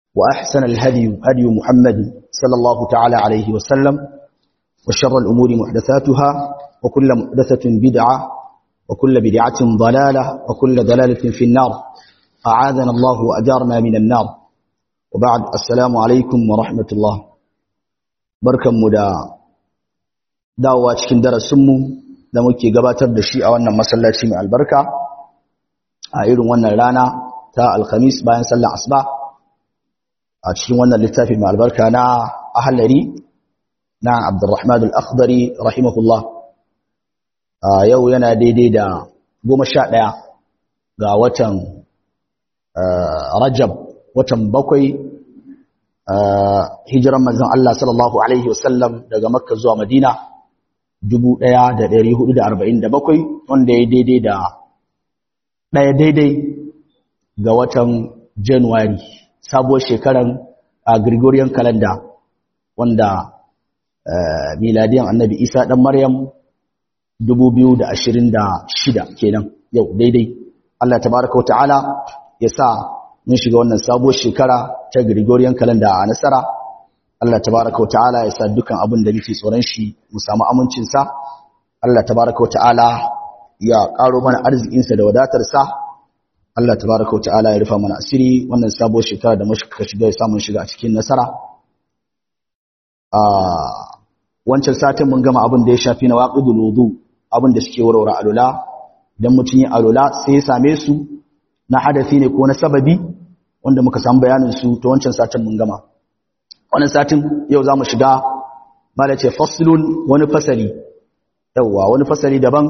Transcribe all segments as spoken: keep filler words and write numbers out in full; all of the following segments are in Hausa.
وأحسن الهدي هدي محمد صلى الله تعالى عليه وسلم وشر الأمور محدثاتها وكل محدثة بدعة وكل بدعة ضلالة وكل ضلالة في النار أعاذنا الله وأجارنا من النار وبعد السلام عليكم ورحمة الله بركة مدى دعوة كندر السمو دموكي قباتر دشيء وانا مسلاتي مع البركة أعيرون وانا لانا تا الخميس باين سلع أصبع أتشين وانا اللتافي مع البركة نا أهلري نا عبد الرحمن الأخضري رحمه الله آه يو ينا دي دي دا قوم الشاء دا غا وطن آه رجب وطن بقوي آه هجرا مزان الله صلى الله عليه وسلم دا مكة زوا مدينة جبو دا دا داري هدو دا أربعين دا بقوي وان دي دي دي دا دا دي دي غا وطن جنواري sabuwar shekaran a Gregorian calendar wanda miladiyan Annabi Isa dan Maryam dubu biyu da ashirin da shida kenan yau daidai Allah tabaaraka wa ta'ala ya sa mun shiga wannan sabuwar shekara ta Gregorian calendar a nasara Allah tabaaraka wa ta'ala ya sa dukan abin da muke tsoron shi mu samu amincin sa Allah tabaaraka wa ta'ala ya karo mana arzikin sa da wadatar sa Allah tabaraka wa ta'ala ya rufa mana asiri wannan sabuwar shekara da muka shiga ya samu shiga a cikin nasara a wancan satin mun gama abin da ya shafi na waqidul wudu abin da suke warware alula idan mutun yi alula sai ya same su na hadafi ne ko na sababi wanda muka san bayanin su to wancan satin mun gama wannan satin yau zamu shiga malace faslun wani fasali yawa wani fasali daban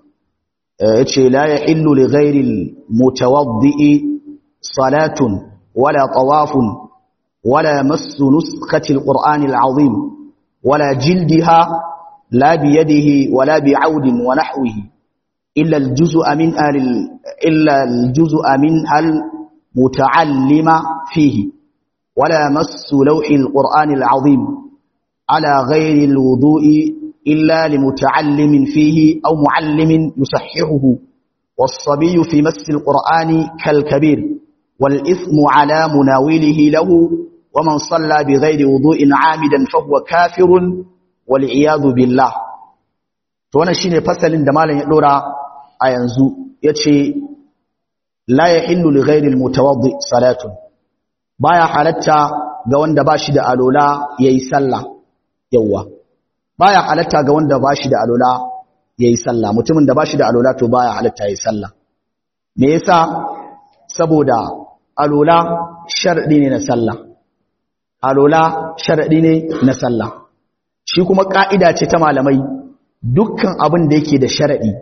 yace la yahillu li ghairi al-mutawaddi salatun wala tawafun wala massu nuskhati al-Qur'an al-azim wala jildiha la bi yadihi wala bi 'audin wa nahwihi illa al-juz'a min al illa al-juz'a min al-muta'allima fihi wala massu lawhi al-Qur'an al-azim ala ghairi al-wudu'i إلا لمتعلم فيه أو معلم يصححه والصبي في مس القرآن كالكبير والإثم على مناوله له ومن صلى بغير وضوء عامدا فهو كافر والعياذ بالله وانا شيني فصل دمالا يدورا أينزو يتشي لا يحل لغير المتوضئ صلاة بايا حالتا قوان دباشد ألولا ييسلا يوه baya halatta ga wanda bashi da alola yayi sallah mutumin da bashi da alola to baya halatta yayi sallah me yasa saboda alola sharadi ne na sallah alola sharadi ne na sallah shi kuma kaida ce ta malamai dukkan abin da yake da sharadi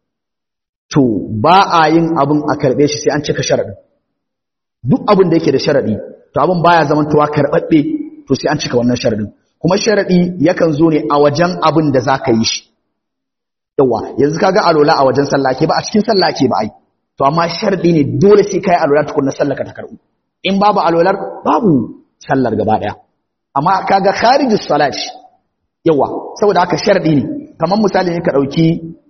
to ba a yin abin a karbe shi sai an cika sharadin duk abin da yake da sharadi to abin baya zamantowa karbabbe to sai an cika wannan sharadin kuma sharadi yakan zo ne a wajen abin da zaka yi shi yawa yanzu kaga alola a wajen sallah ke ba a cikin sallah ke ba ai to amma sharadi ne dole sai kai alola tukunna sallar ka ta karbu in babu alolar babu sallar gaba daya amma kaga kharijus salat yawa saboda haka sharadi ne kamar misali ne ka dauki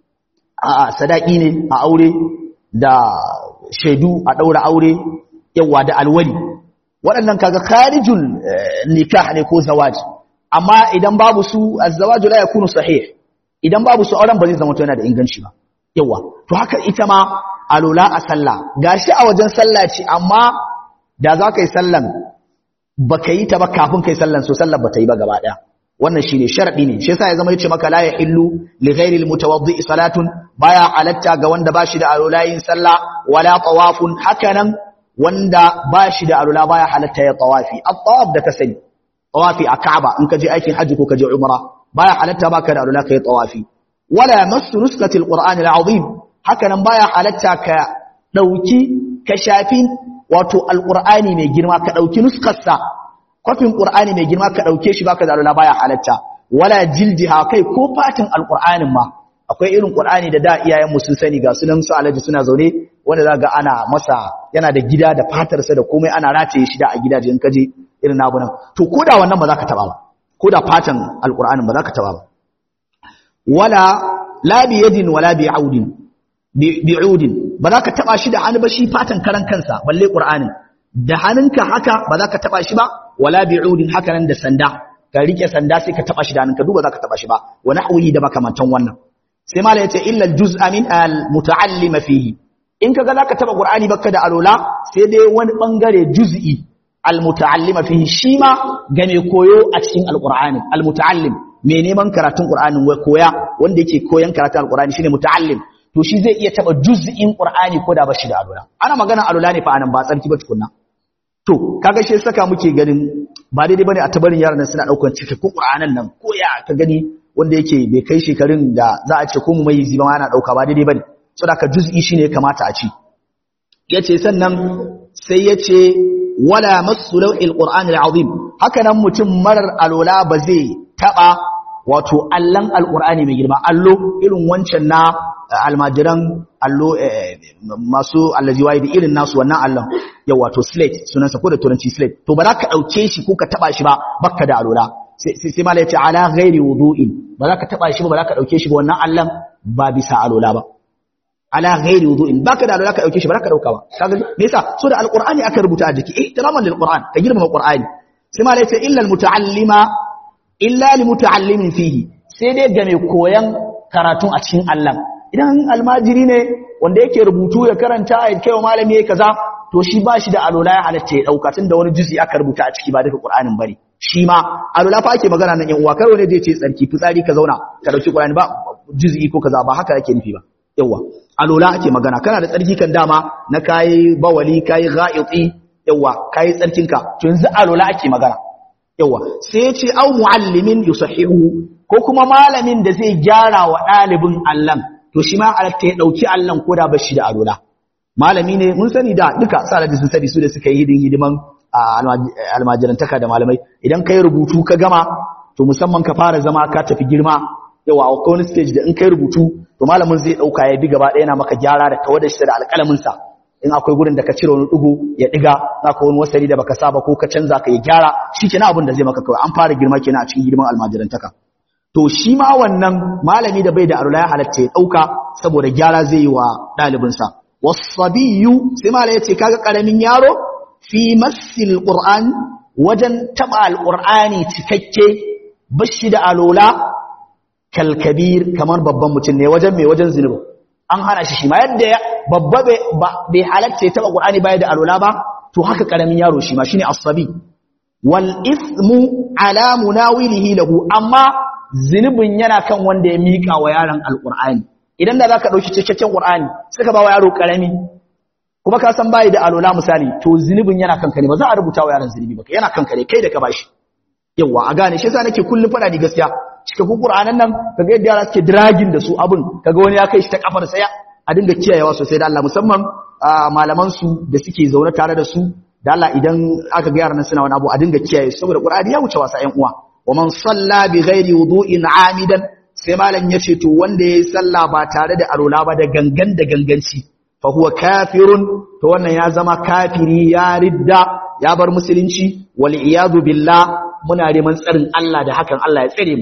a sadaki ne a aure da shaidu a daura aure yawa da alwali waɗannan kaga kharijul nikah ne ko zawaji amma idan babu su azzawaju la yakunu sahih idan babu su auren ba zai zama to yana da inganci ba yawa to haka ita ma alula a sallah gashi a wajen sallah ce amma da za ka yi sallan baka yi ta ba kafin kai sallan so sallar ba ta yi ba gaba daya wannan shine sharadi ne shi yasa ya zama yace maka la yahillu li ghairi al-mutawaddi salatun baya halatta ga wanda bashi da alula yin sallah wala tawafun hakanan wanda bashi da alula baya halatta ya tawafi at-tawaf da ka sani tawafi a Ka'aba in ka je aikin haji ko ka je umra baya halatta baka da alula kai tawafi wala massu nuskatil qur'anil azim hakanan baya halatta ka dauki ka shafi wato alqur'ani mai girma ka dauki nuskarsa kofin qur'ani mai girma ka dauke shi baka da alula baya halatta wala jildiha kai ko fatin alqur'anin ma akwai irin qur'ani da da iyayen mu sun sani ga sunan su alaji suna zaune wanda zaka ga ana masa yana da gida da fatarsa da komai ana rataye shi da a gidaje in kaje irin nabunan to koda wannan ba za ka taba ba koda fatan alqur'anin ba za ka taba ba wala la bi yadin wala bi audin bi'udin ba za ka taba shi da hannu ba shi fatan karan kansa balle qur'anin da hannunka haka ba za ka taba shi ba wala bi'udin haka nan da sanda ka rike sanda sai ka taba shi da hannunka duk ba za ka taba shi ba wa nahwihi da makamantan wannan sai mala yace illa al-juz'a min al-muta'allim fihi in kaga za ka taba qur'ani baka da alola sai dai wani bangare juz'i al-muta'allim fihi shi ma ga mai koyo a cikin al-qur'ani al-muta'allim mai neman karatun qur'anin wai koya wanda yake koyan karatun al-qur'ani shine muta'allim to shi zai iya taba juz'in qur'ani ko da bashi da alola ana magana alola ne fa anan ba tsarki ba tukunna to kaga shi saka muke ganin ba daidai bane a tabarin yaran nan suna daukar cikakken qur'anan nan ko ya ka gani wanda yake bai kai shekarun da za a ce ko mu mai ziba ana dauka ba daidai bane saboda ka juz'i shine ya kamata a ci yace sannan sai yace wala masu lawhil qur'anil azim haka nan mutum marar alola ba zai taba wato allan alqur'ani mai girma allo irin wancan na almajiran allo masu allajiwai da irin nasu wannan allon yau wato slate sunansa ko da turanci slate to ba za ka dauke shi ko ka taba shi ba bakka da alola sai sai mala yace ala ghairi wudu'in ba za ka taba shi ba ba za ka dauke shi ba wannan allon ba bisa alola ba ala ghairi wudu'in baka da alola ka dauke shi ba za ka dauka ba kaga me yasa so da alqur'ani aka rubuta a jiki ihtiraman lil qur'an ka girmama qur'ani sai mala yace illa al muta'allima illa li muta'allimin fihi sai dai ga mai koyan karatun a cikin allon idan almajiri ne wanda yake rubutu ya karanta ya kai wa malami ya kaza to shi ba shi da alola ya halatta ya dauka tunda wani juzi aka rubuta a ciki ba daga qur'anin bane shi ma alola fa ake magana nan yan uwa karo ne zai ce tsarki fitsari ka zauna ka dauki qur'ani ba juzi ko kaza ba haka yake nufi ba yawa alola ake magana kana da tsarki kan dama na kai bawali kai gha'iti yawa kai tsarkinka to yanzu alola ake magana yawa sai ya ce au muallimin yusahihu ko kuma malamin da zai gyara wa dalibin allan to shi ma halatta ya dauki allan koda bashi da alola malami ne mun sani da duka salati sun sani su da suka yi hidin hidiman almajirantaka da malamai idan kai rubutu ka gama to musamman ka fara zama ka tafi girma yawa a wani stage da in kai rubutu to malamin zai dauka ya bi gaba ɗaya yana maka gyara da kawar da shi da alƙalamin sa in akwai gurin da ka cire wani dugo ya diga zaka wani wasali da baka saba ko ka canza ka ya gyara shikenan abin da zai maka kawai an fara girma kenan a cikin hidiman almajirantaka to shi ma wannan malami da bai da alula ya halatta ya dauka saboda gyara zai yi wa dalibinsa wasabiyu sai malai yace kaga karamin yaro fi masil qur'an wajen taba alqur'ani cikakke bashi da alula kal kabir kamar babban mutum ne wajen mai wajen zinubi an hana shi shi ma yadda babba bai halatta ya taba qur'ani bai da alula ba to haka karamin yaro shi ma shine asabi wal ismu ala munawilihi lahu amma zinubin yana kan wanda ya mika wa yaron alqur'ani idan da zaka dauki cikakken qur'ani suka ba wa yaro karami kuma ka san bai da alola misali to zinubin yana kanka ne ba za a rubuta wa yaron zinubi ba yana kanka ne kai da ka bashi yawa a gane shi yasa nake kullun fada ni gaskiya cikakken qur'anan nan kaga yadda yara suke dragging da su abun kaga wani ya kai shi ta kafar saya a dinga kiyayewa sosai da Allah musamman malaman su da suke zaune tare da su da Allah idan aka ga yaran suna wani abu a dinga kiyaye saboda qur'ani ya wuce wasa ƴan uwa wa man salla bi ghairi wudu'in amidan sai malam yace to wanda yayi sallah ba tare da arola ba da gangan da ganganci fa huwa kafirun to wannan ya zama kafiri ya ridda ya bar musulunci wal iyadu billah muna neman tsarin Allah da hakan Allah ya tsare mu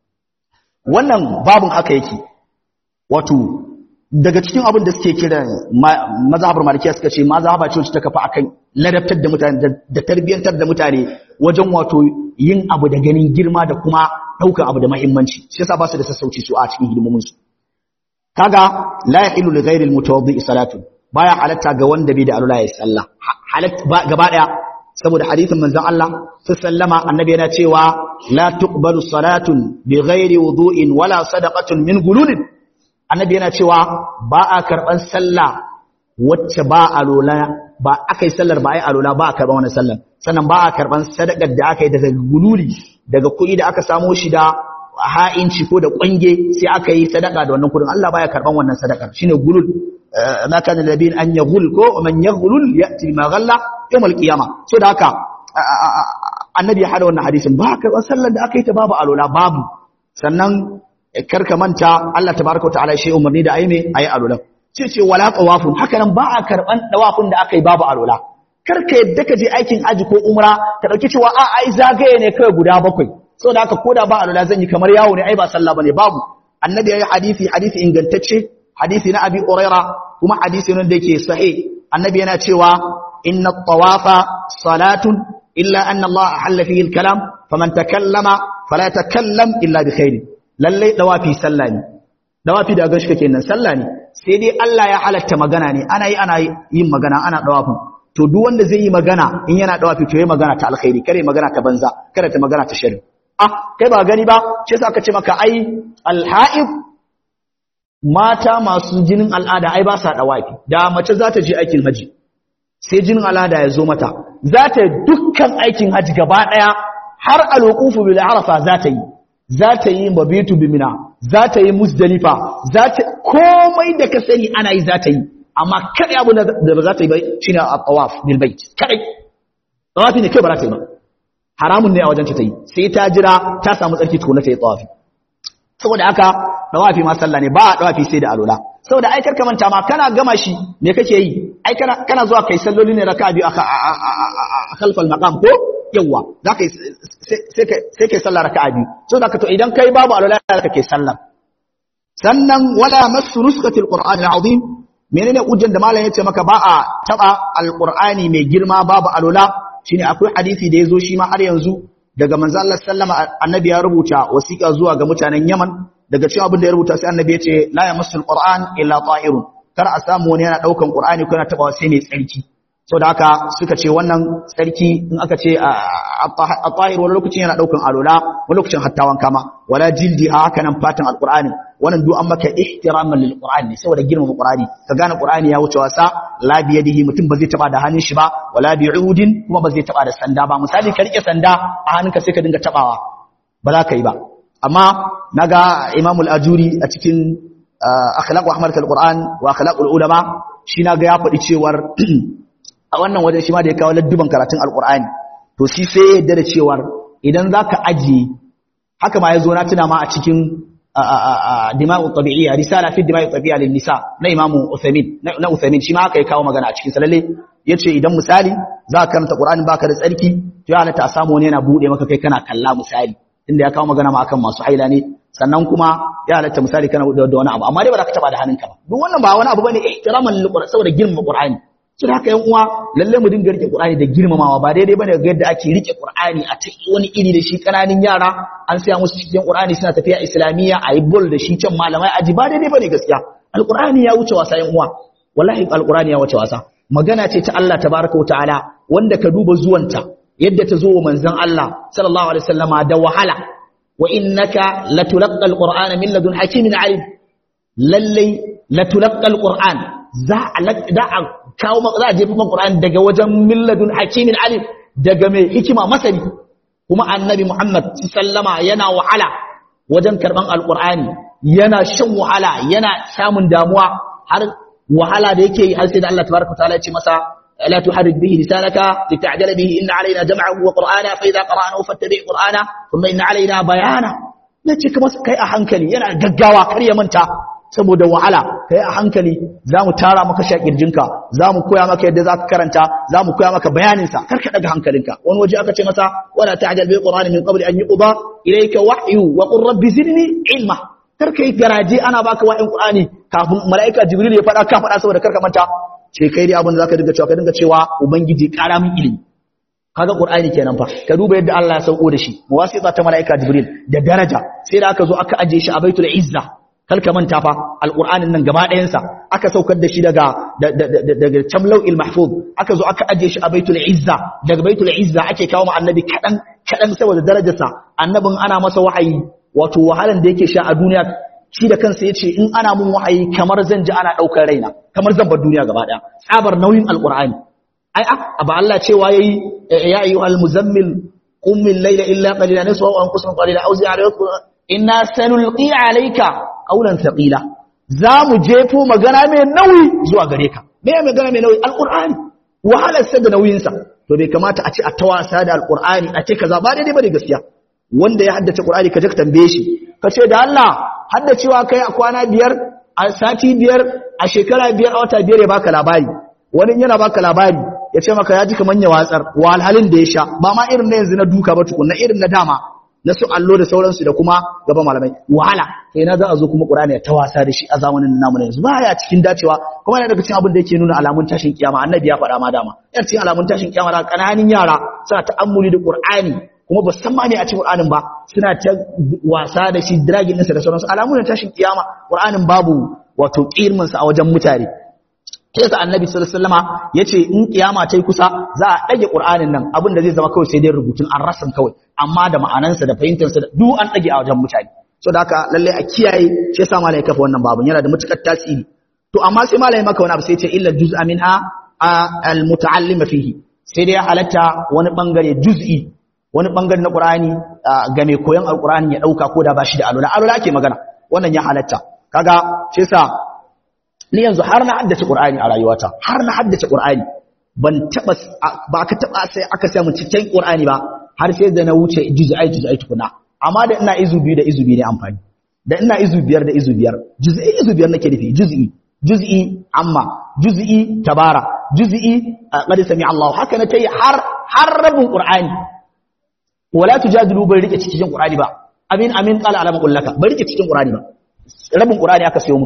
wannan babun haka yake wato daga cikin abin da suke kira mazhabar malikiya suka ce mazhaba ce wacce ta kafa akan ladabtar da mutane da tarbiyantar da mutane wajen wato yin abu da ganin girma da kuma daukar abu da muhimmanci shi yasa ba su da sassauci su a cikin hidimomin su kaga la yahilu li ghairi al-mutawaddi salatu baya halatta ga wanda bai da alula ya sallah halatta gaba daya saboda hadisin manzon Allah sallama annabi yana cewa la tuqbalu salatun bi ghairi wudu'in wala sadaqatun min gululin annabi yana cewa ba a karban sallah wacce ba alola ba akai sallar ba ai alola ba a karban wannan sallar sannan ba a karban sadakar da aka yi daga gululi daga kuɗi da aka samo shi da ha'inci ko da kwange sai aka yi sadaka da wannan kudin Allah baya karban wannan sadakar shine gulul ma kana nabiyin an yaghul ko man yaghul yati ma ghalla yawm al-qiyamah so da haka annabi ya hada wannan hadisin ba karban sallar da aka yi ta babu alola babu sannan karka manta Allah tabaaraka wa ta'ala shi umarni da ayi me ayi alola ce ce wala tawafun haka nan ba a karban tawafun da aka yi babu alola karka yadda ka je aikin aji ko umra ka dauki cewa a ai zagaye ne kai guda bakwai saboda haka koda ba alula zan yi kamar yawo ne ai ba sallah bane babu annabi yayi hadisi hadisi ingantacce hadisi na abi uraira kuma hadisi ne da yake sahih annabi yana cewa inna at-tawafa salatun illa anna Allah ahalla fihi al-kalam faman takallama fala yatakallam illa bi khair lalle dawafi sallah ne dawafi da gashi kake nan sallah ne sai dai Allah ya halatta magana ne ana yi ana yin magana ana dawafin to duk wanda zai yi magana in yana dawafi to yayi magana ta alkhairi kare magana ta banza kare ta magana ta sharri ah kai ba gani ba shi yasa aka ce maka ai al-ha'id mata masu jinin al'ada ai ba sa dawafi da mace za ta je aikin haji sai jinin al'ada ya zo mata za ta dukkan aikin haji gaba daya har al-wuqufu bil arafa za ta yi za ta yi mabitu bimina za ta yi musdalifa za ta komai da ka sani ana yi za ta yi amma kai abu da ba za ta yi ba shine at-tawaf bil bait kai tawafi ne kai ba za ta yi ba haramun ne a wajen ta yi sai ta jira ta samu tsarki tukuna ta yi tawafi saboda haka dawafi ma sallah ne ba dawafi sai da alula saboda ai karka manta ma kana gama shi me kake yi ai kana kana zuwa kai salloli ne raka'a biyu a khalfal maqam ko yawa zaka sai kai sai kai sallah raka'a biyu saboda haka to idan kai babu alula zaka kai sallah sannan wala masu nuskatil qur'anil azim menene ujjan da malam yace maka ba a taba alqur'ani mai girma babu alula shine akwai hadisi da yazo shi ma har yanzu daga manzo Allah sallama annabi ya rubuta wasiqa zuwa ga mutanen Yaman daga cikin abin da ya rubuta sai annabi ya ce la yamassul qur'an illa tahirun kar a samu wani yana daukan qur'ani ko yana tabawa sai mai tsarki saboda haka suka ce wannan tsarki in aka ce at-tahir wani lokacin yana daukan alula wani lokacin hatta wanka ma wala jildi haka nan fatan alqur'ani wannan duk an maka ihtiraman lil qur'ani saboda girmama qur'ani ka gane qur'ani ya wuce wasa la bi yadihi mutum ba zai taba da hannun shi ba wala bi udin kuma ba zai taba da sanda ba misali ka rike sanda a hannunka sai ka dinga tabawa ba za ka yi ba amma naga Imam al-Ajuri a cikin akhlaq wa ahmarat al-Qur'an wa akhlaq al-ulama shi naga ya faɗi cewar a wannan wajen shi ma da ya kawo ladduban karatun al-Qur'ani to shi sai ya yarda da cewar idan zaka ajiye haka ma yazo na tuna ma a cikin dima'u tabi'iyya risala fi dima'u tabi'iyya lin nisa na Imam Uthaymeen na Uthaymeen shi ma haka ya kawo magana a cikin salalle yace idan misali za ka karanta Qur'ani baka da tsarki to ya halatta a samu wani yana bude maka kai kana kalla misali inda ya kawo magana ma akan masu haila ne sannan kuma ya halatta misali kana da wani abu amma dai ba za ka taba da hannunka ba duk wannan ba wani abu bane ihtiraman lil Qur'an saboda girmama Qur'ani shi haka yan uwa lalle mu dinga rike Qur'ani da girmamawa ba daidai bane ga yadda ake rike Qur'ani a cikin wani iri da shi kananin yara an saya musu cikin Qur'ani suna tafiya islamiyya ayi bol da shi can malamai aji ba daidai bane gaskiya alqur'ani ya wuce wasa yan uwa wallahi alqur'ani ya wuce wasa magana ce ta Allah tabaaraka wa ta'ala wanda ka duba zuwanta yadda ta zo wa manzon Allah sallallahu alaihi wasallama da wahala wa innaka latulqa alqur'ana min ladun hakimin alim lalle latulqa alqur'an za a kawo za a jefa alqur'ani daga wajen min ladun hakimin alim daga mai hikima masani kuma annabi Muhammad sallama yana wahala wajen karban alqur'ani yana shan wahala yana samun damuwa har wahala da yake yi har sai da Allah tabaraka ta'ala ya ce masa لا تحرك به لسانك لتعجل به إن علينا جمعه وقرآنا فإذا قرأناه فاتبع قرآنا ثم إن علينا بيانا nace kuma kai a hankali yana gaggawa kar ya manta saboda wahala kai a hankali zamu tara maka shakirjinka zamu koya maka yadda zaka karanta zamu koya maka bayanin sa kar ka daga hankalinka wani waje aka ce masa wala ta'jal bil qur'ani min qabli an yuqda ilayka wahyu wa qur rabbi zidni ilma kar kai garaje ana baka wa'in qur'ani kafin malaika jibril ya fada ka fada saboda kar ka manta ce kai dai abin da zaka dinga cewa ka dinga cewa ubangiji kara min ilimi kaga qur'ani kenan fa ka duba yadda Allah ya sauko da shi muwasita ta malaika jibril da daraja sai da aka zo aka aje shi a baitul izza kalka manta fa alqur'anin nan gaba ɗayan sa aka saukar da shi daga daga tamlau'il mahfuz aka zo aka aje shi a baitul izza daga baitul izza ake kawo ma annabi kadan kadan saboda darajarsa annabin ana masa wahayi wato wahalan da yake sha a duniya shi da kansa yace in ana mun wahayi kamar zan ji ana daukar raina kamar zan bar duniya gaba daya tsabar nauyin alqur'ani ai a ba Allah cewa yayi ya ayyuhal muzammil qum min layla illa qalilan nisfa wa anqus min qalila aw zid alayka inna sanulqi alayka qawlan thaqila zamu jefo magana mai nauyi zuwa gare ka me magana mai nauyi alqur'ani wahalar sa da nauyin sa to bai kamata a ce a tawasa da alqur'ani a ce kaza ba daidai bane gaskiya wanda ya haddace qur'ani ka je ka tambaye shi ka ce da Allah haddacewa kai a kwana biyar a sati biyar a shekara biyar a wata biyar ya baka labari wani yana baka labari ya ce maka ya ji kaman ya watsar walhalin da ya sha ba ma irin na yanzu na duka ba tukunna irin na dama na su allo da sauransu da kuma gaban malamai wahala kai na za a zo kuma Qur'ani ya tawasa da shi a zamanin namu na yanzu baya cikin dacewa kuma yana daga cikin abin da yake nuna alamun tashin kiyama annabi ya faɗa ma dama yar cikin alamun tashin kiyama da kananin yara suna ta'ammuli da Qur'ani kuma ba san ma ne a cikin Qur'anin ba suna ta wasa da shi dragin ɗinsa da sauransu alamun tashin kiyama Qur'anin babu wato kirmin sa a wajen mutane kesa annabi sallallahu alaihi wasallama yace in kiyama tai kusa za a dage Qur'anin nan abin da zai zama kawai sai dai rubutun an rasan kawai amma da ma'anansa da fahimtarsa duk an dage a wajen mutane so da haka lalle a kiyaye shi yasa malai kafa wannan babun yana da matukar tasiri to amma sai malai maka wani abu sai ce illa juz'a minha al muta'allima fihi sai dai halatta wani bangare juz'i wani bangare na Qur'ani ga mai koyon alqur'ani ya dauka ko da bashi da alula alula ake magana wannan ya halatta kaga shi yasa ni yanzu har na haddace Qur'ani a rayuwata har na haddace Qur'ani ban taba ba ka taba sai aka sai mun cikin Qur'ani ba har sai da na wuce juz'ai juz'ai tukuna amma da ina izu biyu da izu biyu ne amfani da ina izu biyar da izu biyar juz'i izu biyar nake nufi juz'i juz'i amma juz'i tabara juz'i qad sami Allah haka na tayi har har rabin Qur'ani wala tujadilu bai rike cikin Qur'ani ba amin amin qala alama kullaka bai rike cikin Qur'ani ba rabin Qur'ani aka sayo mu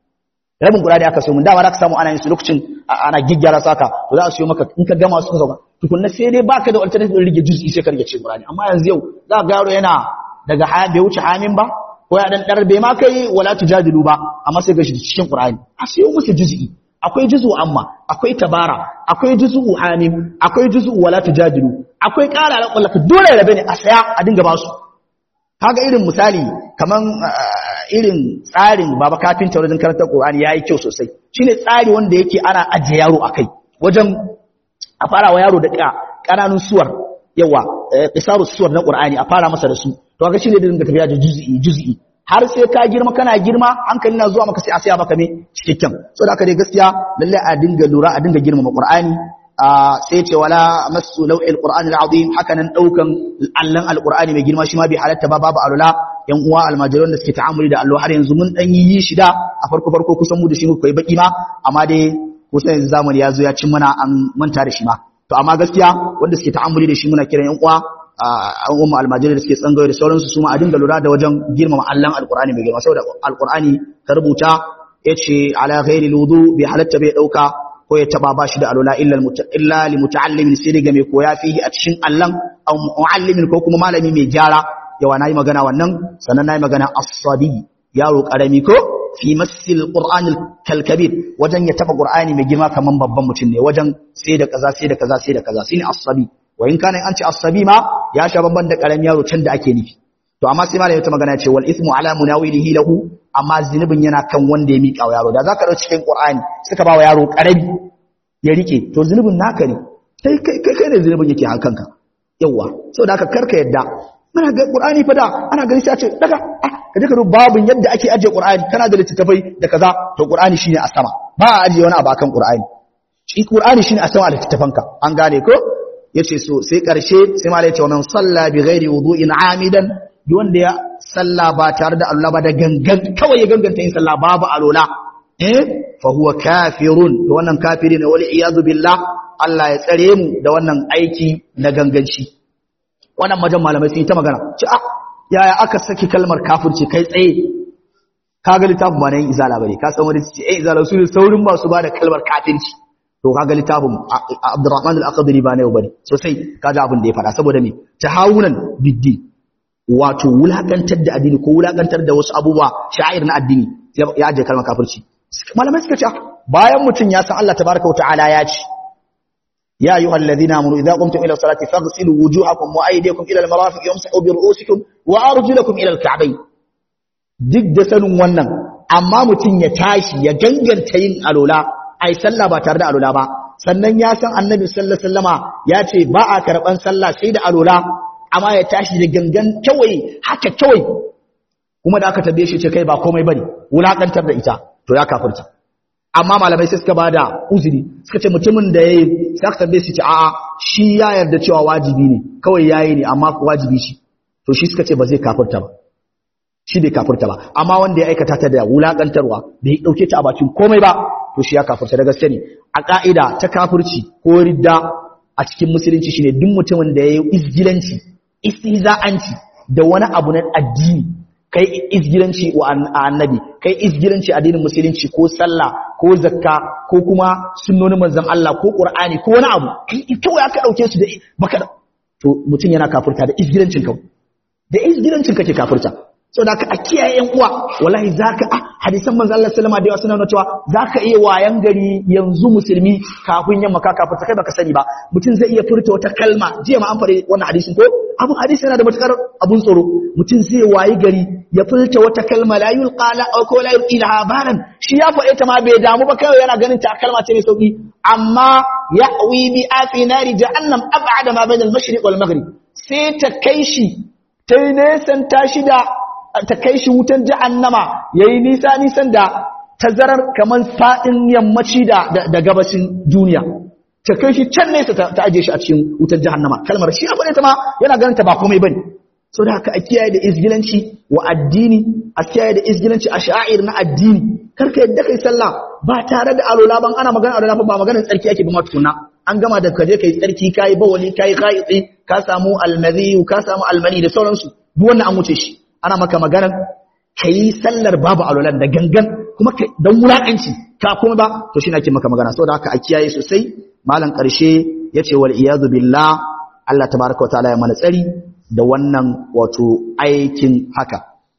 rabin Qur'ani aka sayo mun da ba za ka samu ana yin su lokacin ana giggyara saka to za a sayo maka in ka gama su ka sauka tukunna sai dai baka da alternative din rige juz'i sai ka rige cikin Qur'ani amma yanzu yau za ga yaro yana daga haya bai wuce amin ba ko ya dan dar bai ma kai wala tujadilu ba amma sai ga shi cikin Qur'ani a sayo musu juz'i akwai juz'u amma akwai tabara akwai juz'u amin akwai juz'u wala tujadilu akwai qala alaqallaka dole rabe ne a saya a dinga ba su kaga irin misali kaman irin tsarin baba kafinta wajen karantar Qur'ani yayi kyau sosai shine tsari wanda yake ana ajiye yaro akai wajen a fara wa yaro da kananun suwar yawa qisaru suwar na Qur'ani a fara masa da su to kaga shine dinga tafiya da juz'i juz'i har sai ka girma kana girma hankali na zuwa maka sai a saya maka me cikakken saboda haka dai gaskiya lalle a dinga lura a dinga girmama Qur'ani sai ce wala masu law'il Qur'ani al-azim haka nan daukan allan al-Qur'ani mai girma shi ma bai halatta ba babu alula yan uwa almajiran da suke ta'amuli da allo har yanzu mun dan yi shi da a farko farko kusan mu da shi muka yi baki ma amma dai kusan yanzu zamani ya zo ya cin mana an manta da shi ma to amma gaskiya wanda suke ta'amuli da shi muna kiran yan uwa an umma almajiran da suke tsangaye da sauransu su ma a dinga lura da wajen girmama allan al-Qur'ani mai girma saboda al-Qur'ani ka rubuta yace ala ghairi al-wudu bi halatta bai dauka ko ya taba bashi da alula illa illa li muta'allimin sai daga mai koya fihi a cikin allan aw muallimin ko kuma malami mai gyara yawa nayi magana wannan sannan nayi magana as-sabi yaro karami ko fi masil qur'anil kalkabir wajen ya taba qur'ani mai girma kaman babban mutum ne wajen sai da kaza sai da kaza sai da kaza shine as-sabi wa in kana an ce as-sabi ma ya sha babban da karamin yaro can da ake nufi to amma sai malami ta magana ce wal ithmu ala munawilihi lahu amma zinubin yana kan wanda ya mika wa yaro da zaka dauki cikin qur'ani suka ba wa yaro karami ya rike to zinubin naka ne kai kai kai ne zinubin yake hankanka yawa saboda haka karka yadda muna ga qur'ani fa da ana gani sai a ce daga kaje ka duba babin yadda ake ajiye qur'ani kana da littattafai da kaza to qur'ani shine a sama ba a ajiye wani abu akan qur'ani shi qur'ani shine a sama a littattafanka an gane ko yace so sai karshe sai malai ya ce man salla bi ghairi wudu'in amidan duk wanda ya salla ba tare da Allah ba da gangan kawai ya ganganta yin salla babu alola eh fa huwa kafirun to wannan kafiri ne wal iyadu billah Allah ya tsare mu da wannan aiki na ganganci wannan majan malamai sun yi ta magana ce ah yaya aka saki kalmar kafirci kai tsaye kaga littafin ba nan izala bane ka san wani ce eh izala su saurin ba su ba da kalmar kafirci to kaga littafin Abdurrahman al-Aqdari ba ne bane sosai kaga abin da ya fada saboda me tahawunan biddi wato wulakantar da addini ko wulakantar da wasu abubuwa sha'ir na addini ya ajiye kalmar kafirci malamai suka ce bayan mutum ya san Allah tabaraka wa ta'ala ya ce ya ayyuhal ladina amanu idza qumtum ila salati faghsilu wujuhakum wa aydiyakum ila al-marafiq wamsahu bi ru'usikum wa arjulakum ila al-ka'bayn duk da sanin wannan amma mutum ya tashi ya ganganta yin alola ai sallah ba tare da alola ba sannan ya san annabi sallallahu alaihi wasallama ya ce ba a karban sallah sai da alola amma ya tashi da gangan kawai haka kawai kuma da aka tabbe shi ce kai ba komai bane wulakantar da ita to ya kafirta amma malamai sai suka bada uzuri suka ce mutumin da yayi sai aka tabbe shi ce a'a shi ya yarda cewa wajibi ne kawai yayi ne amma wajibi shi to shi suka ce ba zai kafirta ba shi bai kafirta ba amma wanda ya aikata ta da wulakantarwa bai dauke ta a bakin komai ba to shi ya kafirta da gaske ne a ka'ida ta kafirci ko ridda a cikin musulunci shine duk mutumin da yayi izgilanci istihza'anci da wani abu na addini kai izgiranci wa annabi kai izgiranci addinin musulunci ko sallah ko zakka ko kuma sunnonin manzon Allah ko qur'ani ko wani abu kai kawai aka dauke su da baka to mutun yana kafirta da izgirancin ka da izgirancin kake kafirta saboda ka a kiyaye yan uwa wallahi zaka ah hadisan manzon Allah sallama da yawa suna nuna cewa zaka iya wayan gari yanzu musulmi kafin yamma ka kafirta kai baka sani ba mutun zai iya furta wata kalma jiya ma an fare wannan hadisin ko abun hadisi yana da matukar abun tsoro mutun zai wayi gari ya furta wata kalma la yulqala aw ko la yulqilaha baran shi ya faɗe ta ma bai damu ba kai yana ganin ta kalma ce mai sauki amma ya'wi bi afi nari jahannam ab'ada ma bayna al-mashriq wal maghrib sai ta kai shi tai nesan tashi da ta kai shi wutan jahannama yayi nisa nisan da tazarar kaman fadin yammaci da da gabashin duniya ta kai shi can nesa ta aje shi a cikin wutan jahannama kalmar shi ya faɗe ta ma yana ganin ta ba komai bane so da haka a kiyaye da izgilanci wa addini a kiyaye da izgilanci a sha'air na addini karka yadda kai sallah ba tare da alola ban ana magana alola ba maganar tsarki ake ba ma tukuna an gama da kaje kai tsarki kai bawali kai ghaiti ka samu almadhi ka samu almani da sauransu duk wannan an wuce shi ana maka maganar kai sallar babu alolan da gangan kuma dan wulakanci ka kuma ba to shi nake maka magana saboda haka a kiyaye sosai malan karshe yace wal iyadu billah Allah tabaaraka wa ta'ala ya mana tsari da wannan wato aikin haka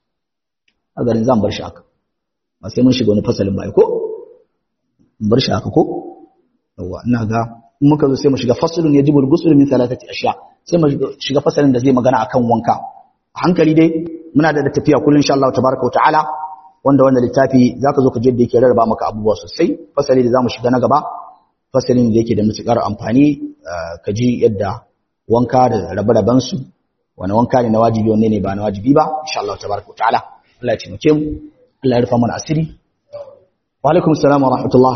a garin zan bar shi haka ba sai mun shiga wani fasalin ba ko bar shi haka ko yawa ina ga in muka zo sai mu shiga fasalun yajibul ghusl min thalathati ashya sai mu shiga fasalin da zai magana akan wanka a hankali dai muna da tafiya kullun insha Allah tabaaraka wa ta'ala wanda wannan littafi zaka zo ka je da yake rarraba maka abubuwa sosai fasali da zamu shiga na gaba fasalin da yake da mutukar amfani ka ji yadda wanka da rabe-raben su wani wanka ne na wajibi wanne ne ba na wajibi ba insha Allah tabaraka wa ta'ala Allah ya taimake mu Allah ya rufa mana asiri wa alaikum assalam wa rahmatullah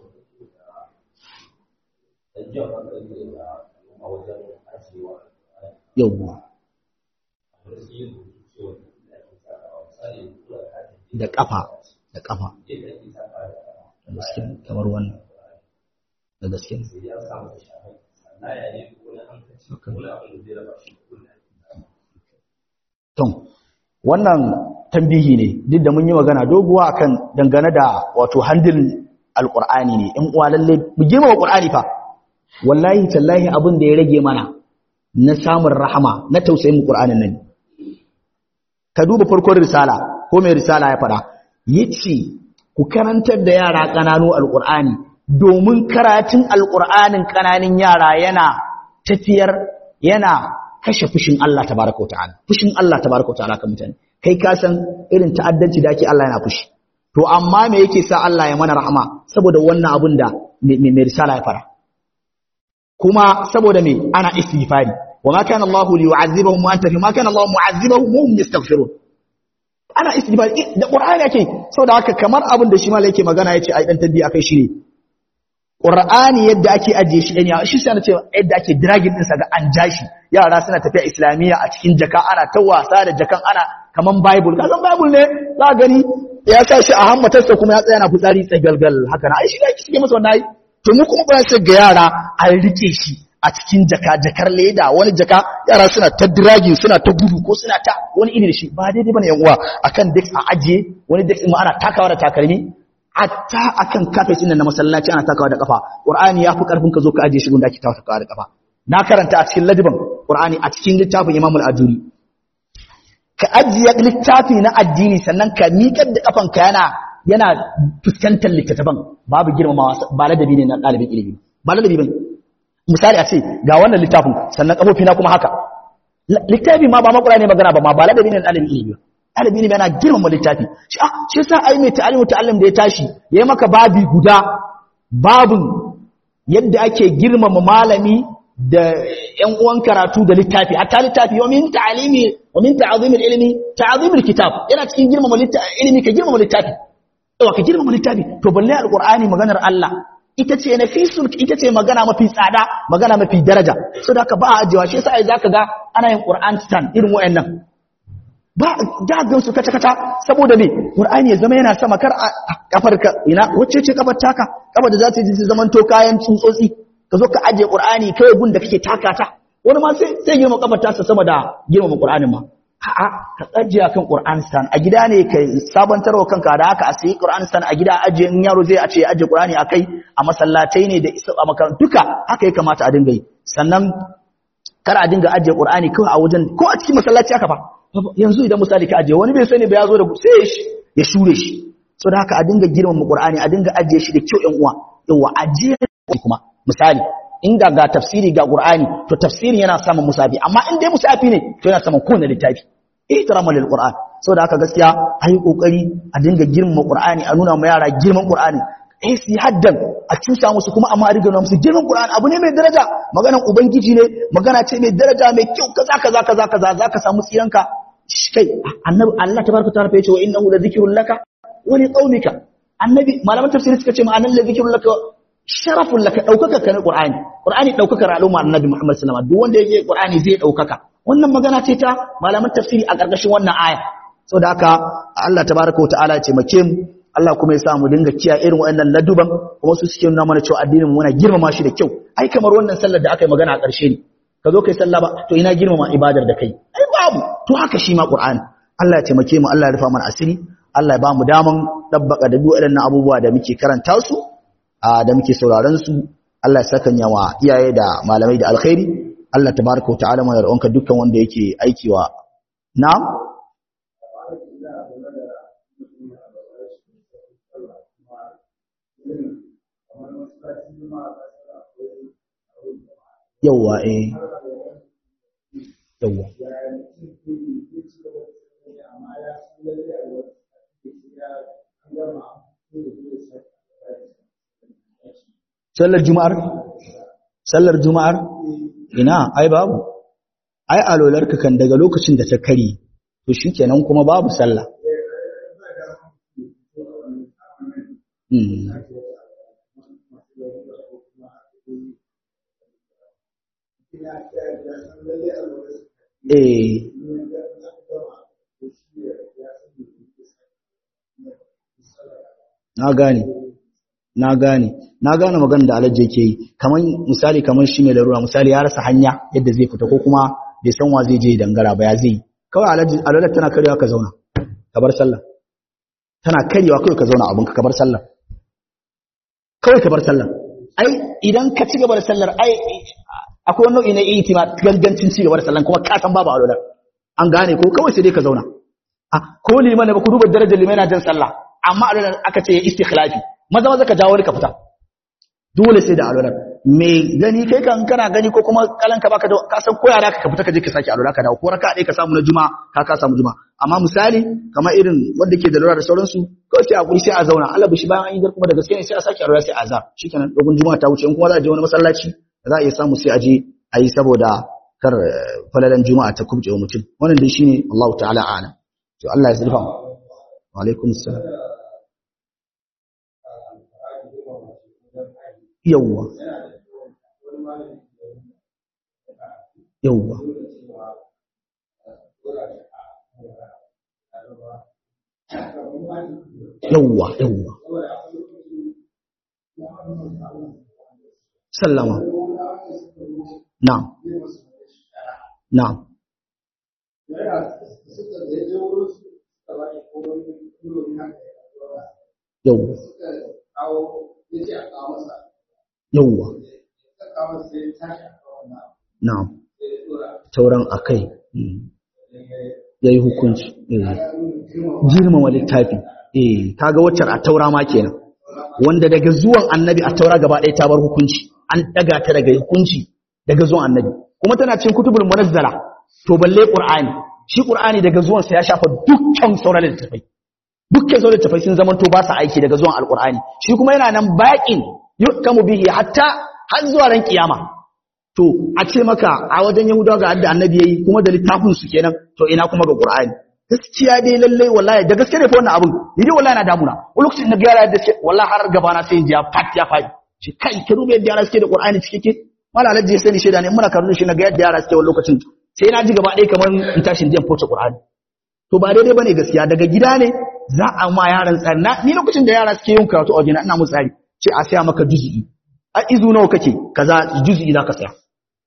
yawwa da kafa da kafa da gaske kamar wannan da gaske Tom, wannan tambihi ne duk da mun yi magana doguwa akan dangane da wato handil alqur'ani ne in uwa lalle mu girmama qur'ani fa wallahi tallahi abin da ya rage mana na samun rahama na tausayin mu qur'anin nan ka duba farkon risala ko mai risala ya fada yace ku karantar da yara kananu alqur'ani domin karatun alqur'anin kananin yara yana tafiyar yana kashe fushin Allah tabaraka ta'ala fushin Allah tabaraka ta'ala kan mutane kai ka san irin ta'addanci da ake Allah yana fushi to amma me yake sa Allah ya mana rahama saboda wannan abun da mai risala ya fara kuma saboda me ana istighfari wa ma kana Allah li yu'azzibahum wa anta fi ma kana Allah mu'azzibahum wa hum yastaghfirun ana istighfari da Qur'ani yake saboda haka kamar abin da shi malai yake magana yace ai dan tabbi akai shi ne Qur'ani yadda ake ajiye shi ɗanya shi sai na ce yadda ake dragging ɗinsa ga an jashi yara suna tafiya islamiyya a cikin jaka ana ta wasa da jakan ana kaman bible ka san bible ne za ka gani ya sa shi a hammatarsa kuma ya tsaya na fitsari tsagalgal haka na ai shi ne kike masa wannan ai to mu kuma kuna sai ga yara an rike shi a cikin jaka jakar leda wani jaka yara suna ta dragging suna ta gudu ko suna ta wani iri da shi ba daidai bane yan uwa akan dex a ajiye wani dex ma ana takawa da takalmi hatta akan kafet din na masallaci ana takawa da kafa qur'ani yafi karfin ka zo ka aje shi gunda ake takawa da kafa na karanta a cikin ladiban qur'ani a cikin littafin Imam al-Ajuri ka ajiye littafi na addini sannan ka miƙar da kafanka yana yana fuskantar littattafan babu girmamawa ba ladabi ne na dalibin ilimi ba ladabi bane misali a ce ga wannan littafin sannan kafofi na kuma haka littafi ma ba makura ne magana ba ma ba ladabi ne na dalibin ilimi ɗalibi ne yana girmama littafi shi ah shi yasa ai mai ta'alimu ta'allim da ya tashi yayi maka babi guda babun yadda ake girmama malami da ƴan uwan karatu da littafi hatta littafi wa min ta'alimi wa min ta'zim al-ilmi ta'zim al-kitab yana cikin girmama ilimi ka girmama littafi to ka girmama littafi to balle al-qur'ani maganar Allah ita ce nafisul ita ce magana mafi tsada magana mafi daraja saboda haka ba a ajewa shi yasa ai zaka ga ana yin Qur'an stand irin wayannan ba dagan su kata-kata saboda me Qur'ani ya zama yana sama kar kafarka ina wacce ce kafar taka kafar da za ta ji zaman to kayan tsutsotsi ka zo ka aje Qur'ani kai gun da kake takata wani ma sai sai girma kafar ta sama da girma Qur'anin ma a'a ka ajiye kan Qur'an stand a gida ne kai sabantarwa kanka da haka a sayi Qur'an stand a gida ajiye in yaro zai a ce ajiye Qur'ani akai a masallatai ne da a makarantu duka haka ya kamata a dinga yi sannan kar a dinga ajiye Qur'ani kawai a wajen ko a cikin masallaci haka fa yanzu idan misali ka ajiye wani bai sani ba ya zo da sai ya shure shi saboda haka a dinga girmama Qur'ani a dinga ajiye shi da kyau ƴan uwa yawa ajiye kuma misali inda ga tafsiri ga Qur'ani to tafsirin yana samun musafi amma in dai musafi ne to yana samun kowane littafi ihtiramu lil Qur'an saboda haka gaskiya ayi kokari a dinga girmama Qur'ani a nuna ma yara girman Qur'ani eh su haddan a cusa musu kuma amma a riga nuna musu girman Qur'ani abu ne mai daraja maganan ubangiji ne magana ce mai daraja mai kyau kaza kaza kaza kaza zaka samu tsiranka kai annabi Allah tabaraka ta'ala ya ce wa innahu la dhikrun laka wa li qaumika annabi malaman tafsiri suka ce ma'anar la dhikrun laka sharafun laka daukaka kan Qur'ani Qur'ani daukakar al'umma annabi Muhammad sallallahu alaihi wasallam duk wanda yake Qur'ani zai daukaka wannan magana ce ta malaman tafsiri a ƙarƙashin wannan aya saboda haka Allah tabaraka ta'ala ya taimake mu Allah kuma ya sa mu dinga kiyaye irin waɗannan laduban kuma su suke nuna mana cewa addinin mu muna girmama shi da kyau ai kamar wannan sallar da aka yi magana a ƙarshe ne ka zo kai sallah ba to ina girmama ibadar da kai ai babu to haka shi ma Qur'ani Allah ya taimake mu Allah ya rufa mana asiri Allah ya ba mu daman dabbaka da duk waɗannan abubuwa da muke karanta su da muke sauraron su Allah ya sakanya wa iyaye da malamai da alkhairi Allah tabaraka ta'ala mana roƙonka dukkan wanda yake aiki wa na'am yawa eh yawa sallar juma'ar sallar juma'ar ina ai babu ai alolarka kan daga lokacin da ta kare to shikenan kuma babu sallah mm. eh na gane na gane na gane magana da Alhaji yake yi kaman misali kaman shi mai larura misali ya rasa hanya yadda zai fita ko kuma bai san wa zai je dangara ba ya zai kawai Alhaji Alhaji tana karewa ka zauna ka bar sallah tana karewa kawai ka zauna abinka ka bar sallah kawai ka bar sallah ai idan ka ci gaba da sallar ai akwai wani nau'i na itima gangancin ci gaba da sallan kuma ka san babu alwala an gane ko kawai sai dai ka zauna ah ko liman ne ba ku duba darajar liman yana jin sallah amma alwala aka ce istikhlafi maza maza ka jawo ka fita dole sai da alwala me gani kai kan kana gani ko kuma kalanka baka da ka san koyara ka fita ka je ka saki alwala ka dawo ko raka dai ka samu na juma'a ka ka samu juma'a amma misali kamar irin wanda ke da lura da sauransu kawai sai a guri sai a zauna Allah bishi bayan an yi dar kuma da gaske ne sai a saki alwala sai a azar shikenan dogon juma'a ta wuce in kuma za a je wani masallaci za a iya samu sai a je a yi saboda kar falalan juma'a ta kubce wa mutum wannan dai shine Allah ta'ala a'lam to Allah ya zurfa wa alaikum assalam yawwa yawwa yawwa yawwa sallama na'am na'am yawwa yawwa na'am tauran akai yayi hukunci eh girmama littafi eh kaga waccar a taura ma kenan wanda daga zuwan annabi a taura gaba ɗaya ta bar hukunci an daga ta daga hukunci daga zuwan annabi kuma tana cikin kutubul munazzala to balle qur'ani shi qur'ani daga zuwan sa ya shafa dukkan sauran littafai dukkan sauran littafai sun zaman to ba sa aiki daga zuwan alqur'ani shi kuma yana nan baƙin yukamu bihi hatta har zuwa ran kiyama to a ce maka a wajen yahudawa ga adda annabi yayi kuma da littafin su kenan to ina kuma ga qur'ani gaskiya dai lalle wallahi da gaske ne fa wannan abin ni dai wallahi na damuna wani lokacin na ga yara da ce wallahi har gaba na sai in ji ya fat ya fadi shi kai ka rube da yara suke da qur'ani cike malala je sai ni sheda ne muna karatu shi na ga yadda yara suke wani lokacin sai na ji gaba ɗaya kamar in tashin jiyan foce qur'ani to ba daidai bane gaskiya daga gida ne za a ma yaran tsari ni lokacin da yara suke yin karatu a wajen ina mu tsari ce a saya maka juz'i a izu nawa kake kaza juz'i zaka saya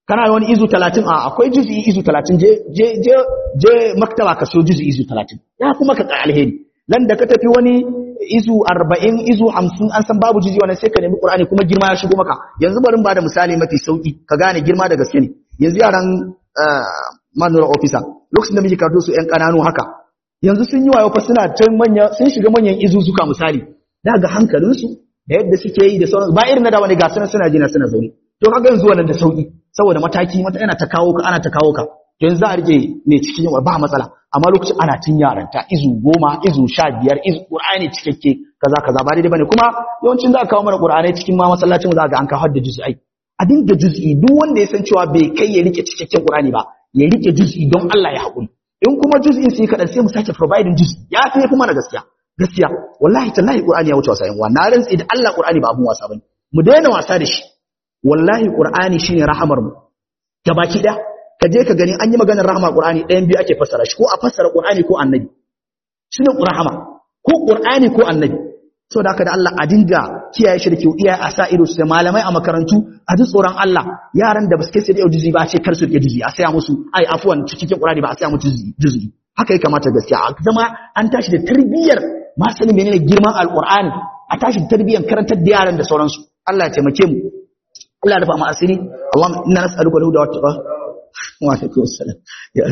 kana da wani izu talatin a akwai juz'i izu talatin je je je je maktaba ka so juz'i izu talatin ya kuma ka alheri nan da ka tafi wani izu arba'in izu hamsin an san babu juz'i wannan sai ka nemi Qur'ani kuma girma ya shigo maka yanzu bari ba da misali mafi sauki ka gane girma da gaske ne yanzu yaran manual officer lokacin da muke karatu su ƴan kananu haka yanzu sun yi wayo fa suna ta manya sun shiga manyan izu suka misali daga hankalinsu da yadda suke yi da sauran ba irin na da wani ga suna suna jina suna zaune to kaga yanzu wannan da sauki saboda mataki mata yana ta kawo ka ana ta kawo ka yanzu za a rike ne cikin yawa ba matsala amma lokacin ana tun yaranta izu goma izu sha biyar izu Qur'ani cikakke kaza kaza ba daidai bane kuma yawancin za ka kawo mana Qur'ani cikin ma masallacin za ga an kawo hadda juz'i a dinga juz'i duk wanda ya san cewa bai kai ya rike cikakken Qur'ani ba ya rike juz'i don Allah ya haƙuri in kuma juz'in sai kadan sai mu sake providing juz'i ya fi kuma na gaskiya gaskiya wallahi tallahi Qur'ani ya wuce wasa yan wa na rantsi da Allah Qur'ani ba abun wasa bane mu daina wasa da shi wallahi Qur'ani shine rahamar mu gabaki da ka je ka gani an yi maganar rahama Qur'ani ɗayan biyu ake fassara shi ko a fassara Qur'ani ko annabi shine rahama ko Qur'ani ko annabi saboda haka da Allah a dinga kiyaye shi da kiwo iyaye a sa ido su da malamai a makarantu a ji tsoron Allah yaran da ba su kai sai da juzi ba a ce kar su rike juzi a saya musu ai afwan cikin Qur'ani ba a saya musu juzi haka ya kamata gaskiya a zama an tashi da tarbiyyar ma sanin menene girman alqur'ani a tashi da tarbiyyar karantar da yaran da sauransu Allah ya taimake mu Allah ya rufa mu asiri Allahumma inna nas'aluka al-huda wa at-taqwa wa alaikum assalam ya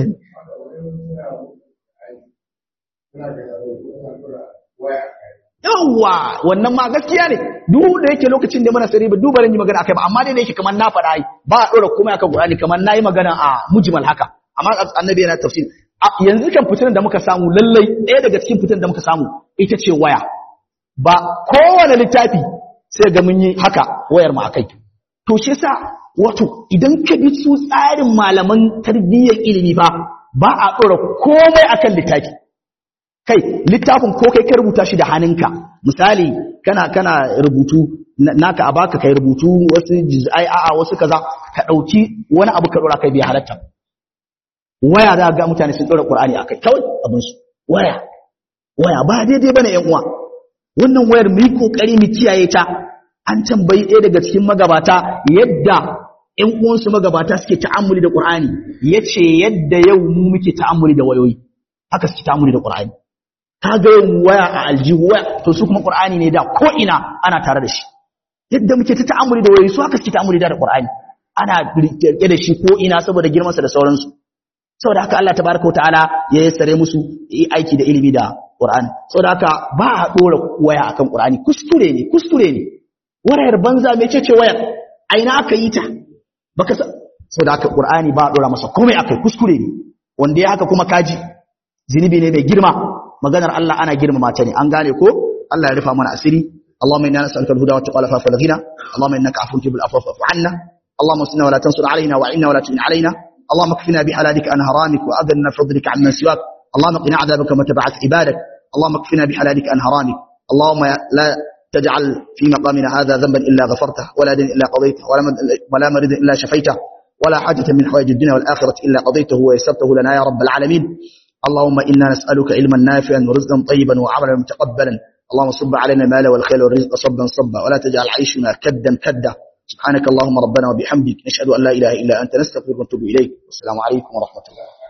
yawa wannan ma gaskiya ne duk da yake lokacin da muna sari ba duba ran yi magana akai ba amma dai da yake kamar na faɗa ai ba a dora komai akan Qur'ani kamar nayi magana a mujmal haka amma annabi yana tafsir yanzu kan fitinan da muka samu lallai ɗaya daga cikin fitinan da muka samu ita ce waya ba kowane littafi sai ga mun yi haka wayar mu akai to shi yasa wato idan ka bi su tsarin malaman tarbiyyar ilimi ba ba a dora komai akan littafi kai littafin ko kai ka rubuta shi da hannunka misali kana kana rubutu naka a baka kai rubutu wasu jizai a'a wasu kaza ka dauki wani abu ka dora kai bai halatta waya da ga mutane sun dora Qur'ani akai kawai abin su waya waya ba daidai bane ƴan uwa wannan wayar mu yi kokari mu kiyaye ta an tambayi ɗaya daga cikin magabata yadda ƴan uwansu magabata suke ta'ammuli da Qur'ani yace yadda yau mu muke ta'ammuli da wayoyi haka suke ta'ammuli da Qur'ani kaga yin waya a aljihu waya to su kuma Qur'ani ne da ko ina ana tare da shi yadda muke ta ta'ammuli da wayoyi su haka suke ta'ammuli da Qur'ani ana rike da shi ko ina saboda girman sa da sauransu saboda haka Allah tabaaraka wa ta'ala ya yassare musu aiki da ilimi da Qur'ani saboda haka ba a dora waya akan Qur'ani kuskure ne kuskure ne wayar banza mecece wayar aina aka yi ta baka saboda haka Qur'ani ba a dora masa komai akai kuskure ne wanda ya haka kuma kaji zinubi ne mai girma maganar Allah ana girmama ta ne an gane ko Allah ya rufa mana asiri Allahumma inna nas'aluka al-huda wa at-taqwa wal ghina Allahumma innaka afuwwun tuhibbul afwa fa'fu 'anna Allahumma sunna wa la tansur 'alaina wa 'inna wa la tu'in 'alaina Allahumma kfina bihalalika an haramik wa adhilna bi fadlika 'amman siwak Allahumma qina 'adabaka wa tab'ath ibadak Allahumma kfina bihalalika an haramik Allahumma la تجعل في مقامنا هذا ذنبا إلا غفرته ولا دين إلا قضيته ولا مريض إلا شفيته ولا حاجة من حوائج الدنيا والآخرة إلا قضيته ويسرته لنا يا رب العالمين اللهم إنا نسألك علما نافعا ورزقا طيبا وعملا متقبلا اللهم صب علينا المال والخير والرزق صبا صبا ولا تجعل عيشنا كدا كدا سبحانك اللهم ربنا وبحمدك نشهد أن لا إله إلا أنت نستغفرك ونتوب إليك والسلام عليكم ورحمة الله